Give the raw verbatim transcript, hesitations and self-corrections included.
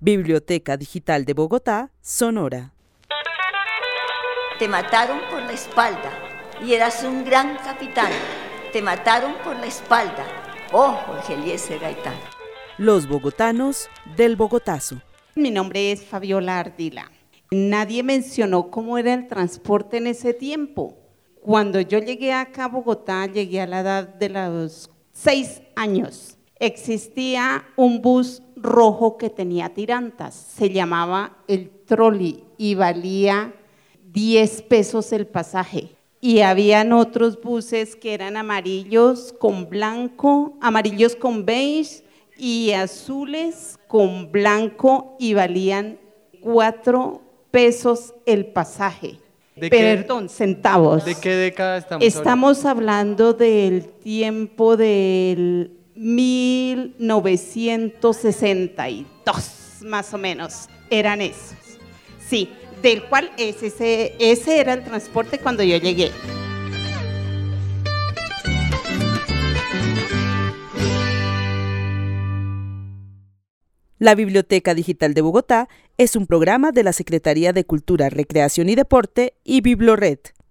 Biblioteca Digital de Bogotá, Sonora. Te mataron por la espalda y eras un gran capitán. Te mataron por la espalda. Oh, Jorge Eliezer Gaitán. Los bogotanos del Bogotazo. Mi nombre es Fabiola Ardila. Nadie mencionó cómo era el transporte en ese tiempo. Cuando yo llegué acá a Bogotá, llegué a la edad de los seis años. Existía un bus rojo que tenía tirantas. Se llamaba el trolley y valía diez pesos el pasaje. Y habían otros buses que eran amarillos con blanco, amarillos con beige y azules con blanco y valían cuatro pesos el pasaje. ¿De Perdón, qué, centavos. ¿De qué década estamos Estamos hablando? hablando del tiempo del mil novecientos sesenta y dos, más o menos, eran esos. Sí, del cual ese, ese, ese era el transporte cuando yo llegué. La Biblioteca Digital de Bogotá es un programa de la Secretaría de Cultura, Recreación y Deporte y Biblored.